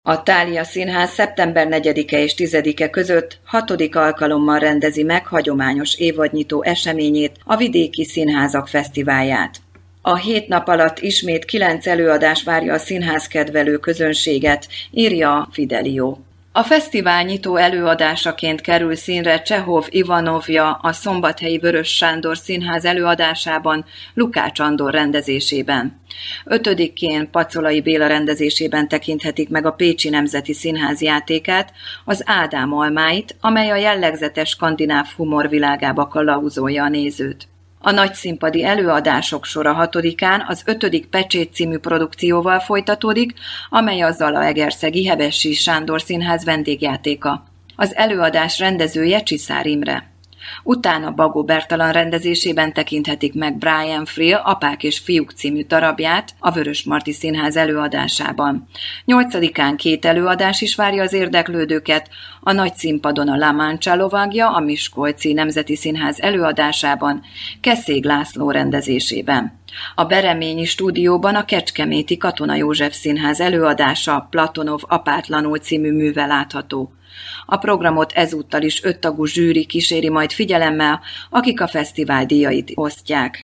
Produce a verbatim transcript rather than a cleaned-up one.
A Thália Színház szeptember negyedike és tizedike között hatodik alkalommal rendezi meg hagyományos évadnyitó eseményét, a Vidéki Színházak Fesztiválját. A hét nap alatt ismét kilenc előadás várja a színházkedvelő közönséget, írja a Fidelio. A fesztivál nyitó előadásaként kerül színre Csehov Ivanovja a szombathelyi Vörös Sándor Színház előadásában, Lukács Andor rendezésében. Ötödikén Pacolai Béla rendezésében tekinthetik meg a Pécsi Nemzeti Színház játékát, az Ádám almáit, amely a jellegzetes skandináv humor világába kalauzolja a nézőt. A nagyszínpadi előadások sora hatodikán az ötödik Pecsét című produkcióval folytatódik, amely a Zalaegerszegi Hevesi Sándor Színház vendégjátéka. Az előadás rendezője Csiszár Imre. Utána Bagó Bertalan rendezésében tekinthetik meg Brian Friel Apák és fiúk című darabját a Vörösmarty Színház előadásában. Nyolcadikán két előadás is várja az érdeklődőket, a nagy színpadon a La Mancha lovagja a Miskolci Nemzeti Színház előadásában, Keszég László rendezésében. A Bereményi stúdióban a Kecskeméti Katona József Színház előadása Platonov Apátlanul című műve látható. A programot ezúttal is öttagú zsűri kíséri majd figyelemmel, akik a fesztivál díjait osztják.